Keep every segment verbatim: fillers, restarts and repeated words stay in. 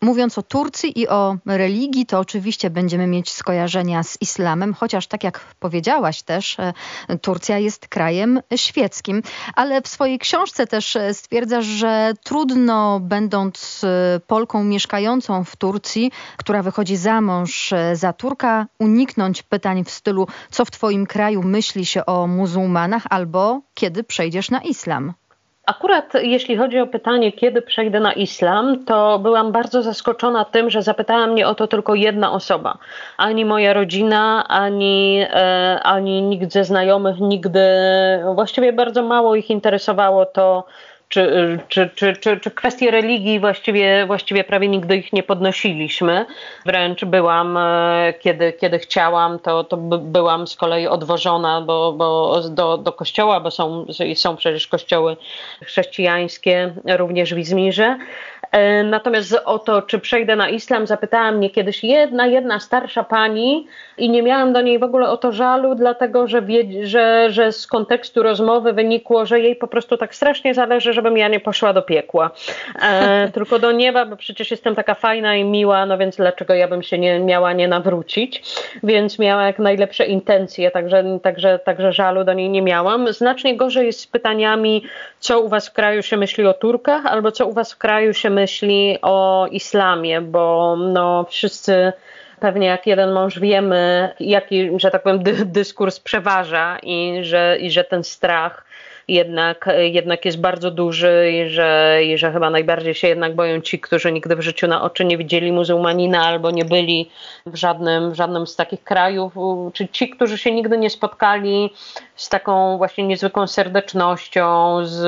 Mówiąc o Turcji i o religii, to oczywiście będziemy mieć skojarzenia z islamem, chociaż tak jak powiedziałaś też, Turcja jest krajem świeckim. Ale w swojej książce też stwierdzasz, że trudno, będąc Polką mieszkającą w Turcji, która wychodzi za mąż za Turka, uniknąć pytań w stylu, co w twoim kraju myśli się o muzułmanach albo kiedy przejdziesz na islam. Akurat jeśli chodzi o pytanie, kiedy przejdę na islam, to byłam bardzo zaskoczona tym, że zapytała mnie o to tylko jedna osoba. Ani moja rodzina, ani, e, ani nikt ze znajomych nigdy, właściwie bardzo mało ich interesowało to, Czy, czy, czy, czy, czy kwestie religii właściwie, właściwie prawie nigdy ich nie podnosiliśmy. Wręcz byłam, kiedy, kiedy chciałam, to, to byłam z kolei odwożona bo, bo do, do kościoła, bo są, są przecież kościoły chrześcijańskie również w Izmirze. Natomiast o to, czy przejdę na islam, zapytała mnie kiedyś jedna, jedna starsza pani i nie miałam do niej w ogóle o to żalu, dlatego że, wie, że, że z kontekstu rozmowy wynikło, że jej po prostu tak strasznie zależy, żebym ja nie poszła do piekła, e, tylko do nieba, bo przecież jestem taka fajna i miła, no więc dlaczego ja bym się nie miała nie nawrócić, więc miała jak najlepsze intencje, także, także, także żalu do niej nie miałam. Znacznie gorzej jest z pytaniami, co u was w kraju się myśli o Turkach, albo co u was w kraju się myśli o islamie, bo no wszyscy pewnie jak jeden mąż wiemy, jaki, że tak powiem, dy, dyskurs przeważa i że, i że ten strach jednak, jednak jest bardzo duży i że, i że chyba najbardziej się jednak boją ci, którzy nigdy w życiu na oczy nie widzieli muzułmanina albo nie byli w żadnym, w żadnym z takich krajów, czy ci, którzy się nigdy nie spotkali z taką właśnie niezwykłą serdecznością, z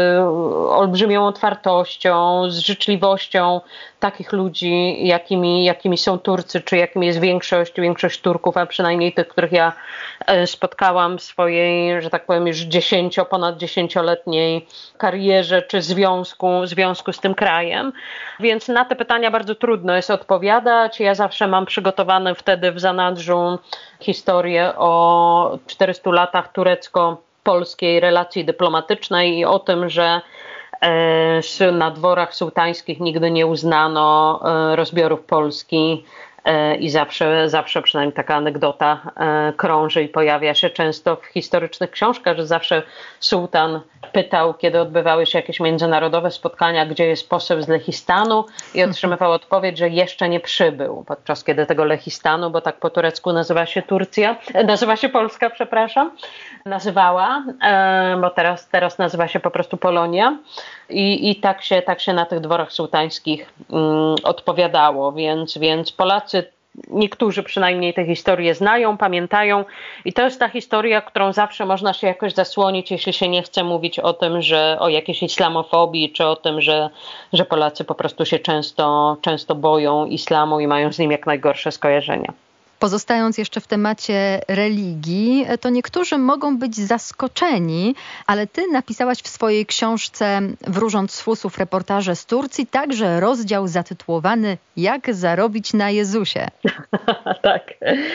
olbrzymią otwartością, z życzliwością takich ludzi, jakimi, jakimi są Turcy, czy jakimi jest większość, większość Turków, a przynajmniej tych, których ja spotkałam w swojej, że tak powiem, już dziesięcio, ponad dziesięcioletniej karierze, czy związku, związku z tym krajem. Więc na te pytania bardzo trudno jest odpowiadać. Ja zawsze mam przygotowane wtedy w zanadrzu historię o czterystu latach turecko-polskiej relacji dyplomatycznej i o tym, że na dworach sułtańskich nigdy nie uznano rozbiorów Polski i zawsze, zawsze przynajmniej taka anegdota krąży i pojawia się często w historycznych książkach, że zawsze sułtan pytał, kiedy odbywały się jakieś międzynarodowe spotkania, gdzie jest poseł z Lechistanu i otrzymywał odpowiedź, że jeszcze nie przybył, podczas kiedy tego Lechistanu, bo tak po turecku nazywa się Turcja, nazywa się Polska, przepraszam, nazywała, bo teraz, teraz nazywa się po prostu Polonia i, i tak, się, tak się na tych dworach sułtańskich um, odpowiadało, więc, więc Polacy, niektórzy przynajmniej tę historię znają, pamiętają i to jest ta historia, którą zawsze można się jakoś zasłonić, jeśli się nie chce mówić o tym, że o jakiejś islamofobii, czy o tym, że, że Polacy po prostu się często, często boją islamu i mają z nim jak najgorsze skojarzenia. Pozostając jeszcze w temacie religii, to niektórzy mogą być zaskoczeni, ale ty napisałaś w swojej książce Wróżąc z fusów reportaże z Turcji także rozdział zatytułowany Jak zarobić na Jezusie. tak,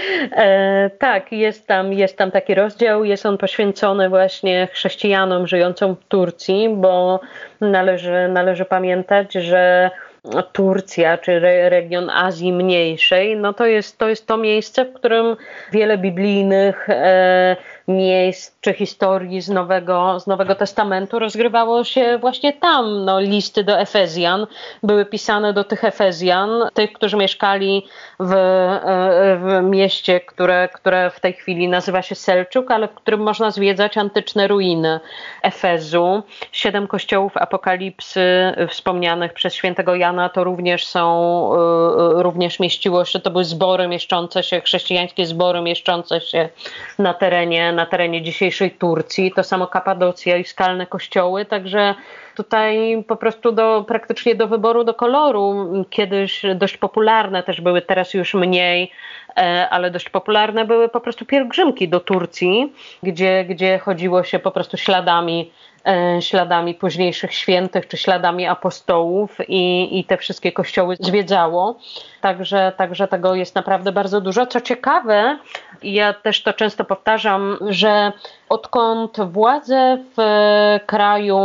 e, tak jest, tam, jest tam taki rozdział, jest on poświęcony właśnie chrześcijanom żyjącym w Turcji, bo należy, należy pamiętać, że Turcja, czy re, region Azji Mniejszej, no to jest, to jest to miejsce, w którym wiele biblijnych e, miejsc czy historii z Nowego, z Nowego Testamentu rozgrywało się właśnie tam. No, listy do Efezjan były pisane do tych Efezjan, tych, którzy mieszkali w, e, w mieście, które, które w tej chwili nazywa się Selczuk, ale w którym można zwiedzać antyczne ruiny Efezu. Siedem kościołów Apokalipsy wspomnianych przez świętego Jana to również są, również mieściło się, to były zbory mieszczące się, chrześcijańskie zbory mieszczące się na terenie, na terenie dzisiejszej Turcji. To samo Kapadocja i skalne kościoły, także tutaj po prostu do, praktycznie do wyboru, do koloru. Kiedyś dość popularne też były, teraz już mniej, ale dość popularne były po prostu pielgrzymki do Turcji, gdzie, gdzie chodziło się po prostu śladami śladami późniejszych świętych czy śladami apostołów i, i te wszystkie kościoły zwiedzało. Także, także tego jest naprawdę bardzo dużo. Co ciekawe, ja też to często powtarzam, że odkąd władze w kraju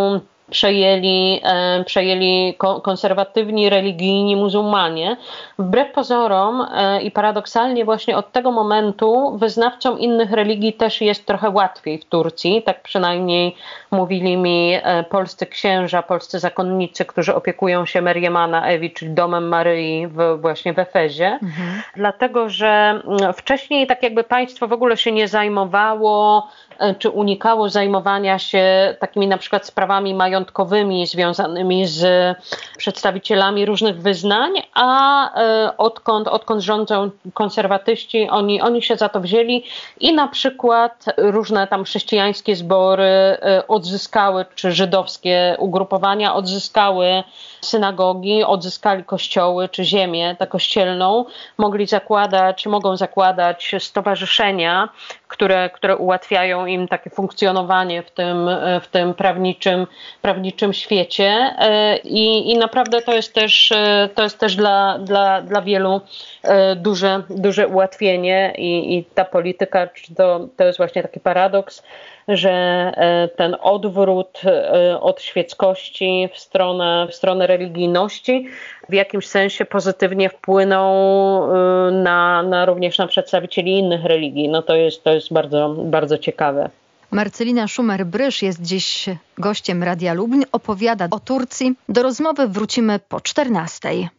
przejęli, e, przejęli ko- konserwatywni, religijni muzułmanie. Wbrew pozorom e, i paradoksalnie właśnie od tego momentu wyznawcom innych religii też jest trochę łatwiej w Turcji. Tak przynajmniej mówili mi e, polscy księża, polscy zakonnicy, którzy opiekują się Meriemana Evi, czyli domem Maryi w, właśnie w Efezie. Mhm. Dlatego, że wcześniej tak jakby państwo w ogóle się nie zajmowało czy unikało zajmowania się takimi na przykład sprawami majątkowymi związanymi z przedstawicielami różnych wyznań, a odkąd, odkąd rządzą konserwatyści, oni, oni się za to wzięli i na przykład różne tam chrześcijańskie zbory odzyskały, czy żydowskie ugrupowania odzyskały synagogi, odzyskali kościoły, czy ziemię tę kościelną, mogli zakładać, mogą zakładać stowarzyszenia, które, które ułatwiają im takie funkcjonowanie w tym, w tym prawniczym, prawniczym świecie i, i naprawdę to jest też, to jest też dla, dla, dla wielu duże, duże ułatwienie i, i ta polityka, to, to jest właśnie taki paradoks, że ten odwrót od świeckości w stronę, w stronę religijności w jakimś sensie pozytywnie wpłynął na, na również na przedstawicieli innych religii. No to jest, to jest bardzo, bardzo ciekawe. Marcelina Szumer-Brysz jest dziś gościem Radia Lublin. Opowiada o Turcji. Do rozmowy wrócimy po czternastej.